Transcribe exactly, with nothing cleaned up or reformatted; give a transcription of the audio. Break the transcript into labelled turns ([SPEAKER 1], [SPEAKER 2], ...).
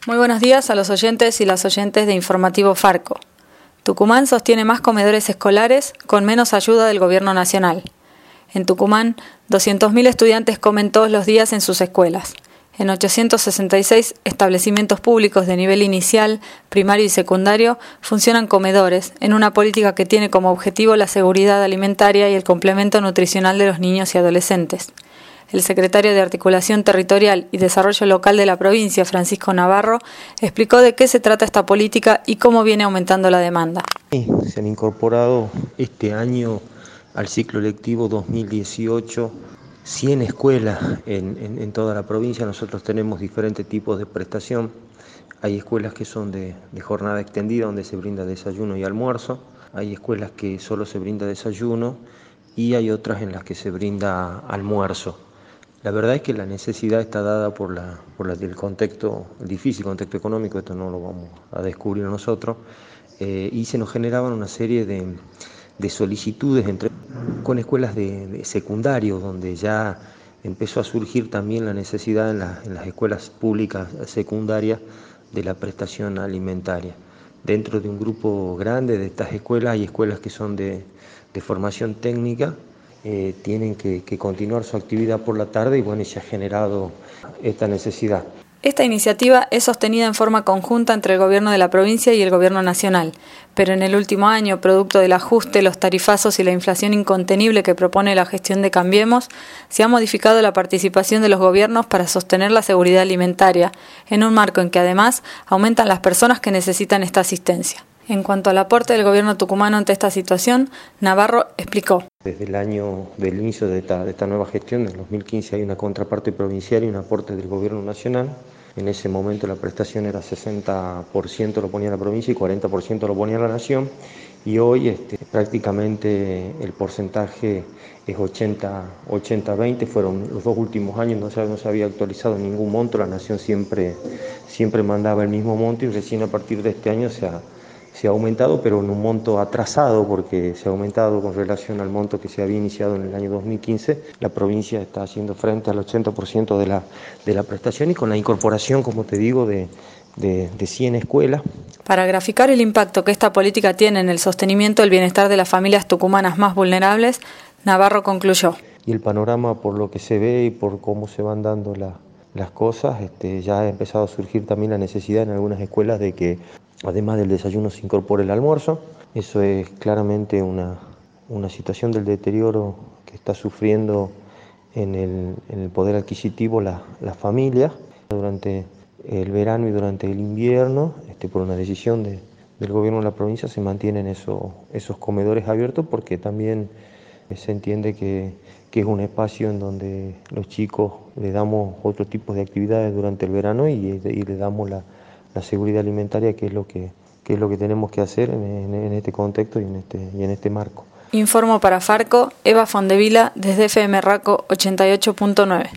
[SPEAKER 1] Muy buenos días a los oyentes y las oyentes de Informativo Farco. Tucumán sostiene más comedores escolares con menos ayuda del gobierno nacional. En Tucumán, doscientos mil estudiantes comen todos los días en sus escuelas. En ochocientos sesenta y seis establecimientos públicos de nivel inicial, primario y secundario funcionan comedores, en una política que tiene como objetivo la seguridad alimentaria y el complemento nutricional de los niños y adolescentes. El secretario de Articulación Territorial y Desarrollo Local de la provincia, Francisco Navarro, explicó de qué se trata esta política y cómo viene aumentando la demanda.
[SPEAKER 2] Sí, se han incorporado este año al ciclo lectivo dos mil dieciocho cien escuelas en, en, en toda la provincia. Nosotros tenemos diferentes tipos de prestación. Hay escuelas que son de, de jornada extendida, donde se brinda desayuno y almuerzo. Hay escuelas que solo se brinda desayuno y hay otras en las que se brinda almuerzo. La verdad es que la necesidad está dada por, la, por la, el contexto, el difícil contexto económico, esto no lo vamos a descubrir nosotros, eh, y se nos generaban una serie de, de solicitudes entre, con escuelas de, de secundario, donde ya empezó a surgir también la necesidad en, la, en las escuelas públicas secundarias de la prestación alimentaria. Dentro de un grupo grande de estas escuelas hay escuelas que son de, de formación técnica, Eh, tienen que, que continuar su actividad por la tarde y bueno, se ha generado esta necesidad.
[SPEAKER 1] Esta iniciativa es sostenida en forma conjunta entre el gobierno de la provincia y el gobierno nacional, pero en el último año, producto del ajuste, los tarifazos y la inflación incontenible que propone la gestión de Cambiemos, se ha modificado la participación de los gobiernos para sostener la seguridad alimentaria, en un marco en que además aumentan las personas que necesitan esta asistencia. En cuanto al aporte del gobierno tucumano ante esta situación, Navarro explicó.
[SPEAKER 2] Desde el año del inicio de esta, de esta nueva gestión, en dos mil quince, hay una contraparte provincial y un aporte del gobierno nacional. En ese momento la prestación era sesenta por ciento lo ponía la provincia y cuarenta por ciento lo ponía la nación. Y hoy este, prácticamente el porcentaje es ochenta veinte. Fueron los dos últimos años, no se, no se había actualizado ningún monto, la nación siempre, siempre mandaba el mismo monto y recién a partir de este año se ha Se ha aumentado, pero en un monto atrasado, porque se ha aumentado con relación al monto que se había iniciado en el año dos mil quince. La provincia está haciendo frente al ochenta por ciento de la, de la prestación y con la incorporación, como te digo, de, de, de cien escuelas.
[SPEAKER 1] Para graficar el impacto que esta política tiene en el sostenimiento del bienestar de las familias tucumanas más vulnerables, Navarro concluyó.
[SPEAKER 2] Y el panorama, por lo que se ve y por cómo se van dando la, las cosas, este, ya ha empezado a surgir también la necesidad en algunas escuelas de que además del desayuno se incorpora el almuerzo. Eso es claramente una, una situación del deterioro que está sufriendo en el, en el poder adquisitivo la, la familia durante el verano y durante el invierno. Este, por una decisión de, del gobierno de la provincia se mantienen eso, esos comedores abiertos porque también se entiende que, que es un espacio en donde los chicos le damos otro tipo de actividades durante el verano y, y le damos la la seguridad alimentaria, que es lo que, que es lo que tenemos que hacer en, en, en este contexto y en este, y en este marco.
[SPEAKER 1] Informo para Farco, Eva Fondevila, desde F M Raco ochenta y ocho punto nueve.